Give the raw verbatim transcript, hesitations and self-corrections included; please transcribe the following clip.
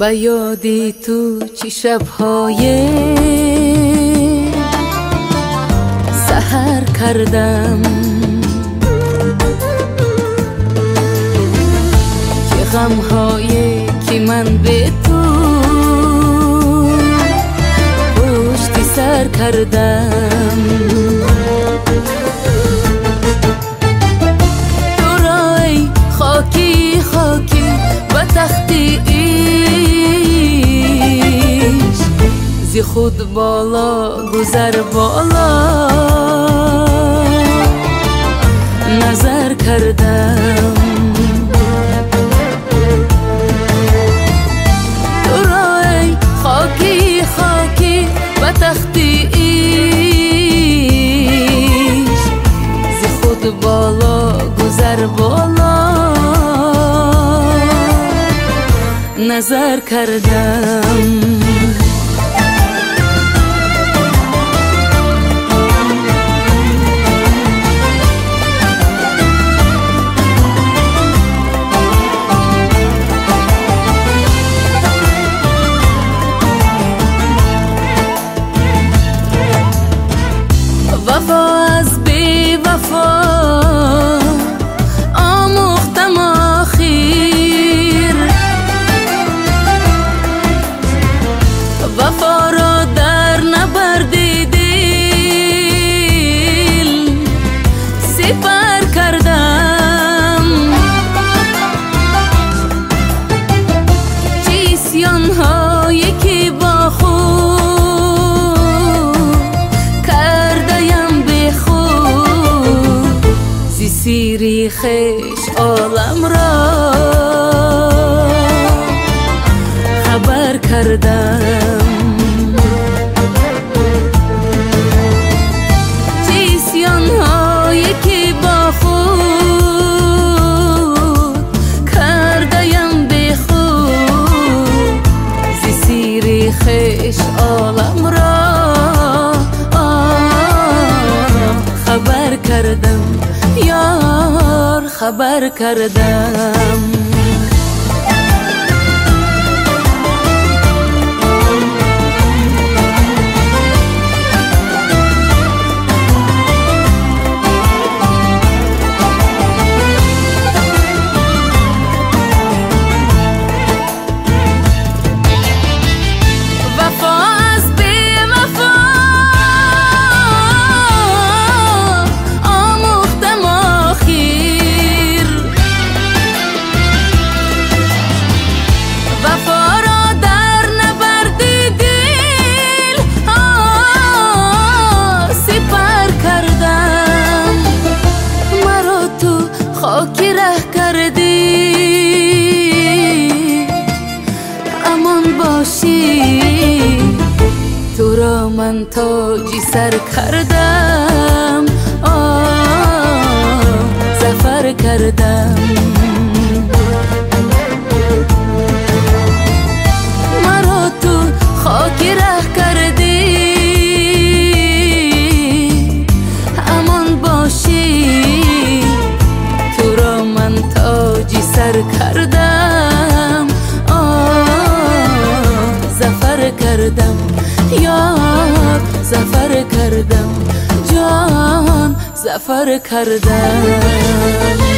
به یادی تو چی شبهای سحر کردم که غمهای که من به تو پشت سر کردم. تو را ای خاکی خاکی و تختی زی خود بالا گذر بالا نظر کردم. تو را ای خاکی خاکی و تختی زی خود بالا گذر بالا نظر کردم. وفا از بی وفا آموختم آخیر، وفا را در نبردی دل سپر کردم. چیسیان هایی که با خود سیری خیش عالم را خبر کردم. چیسیان هایی که با خود کردیم به خود زی سیری خیش عالم را خبر کردم یار خبر کردم. خاکی ره کردی امان باشی، تو را من تاجی سر کردم آه ظفر کردم. مرا تو خاکی ره کردی امان باشی، تاجی سر کردم آه ظفر کردم یار ظفر کردم جان ظفر کردم.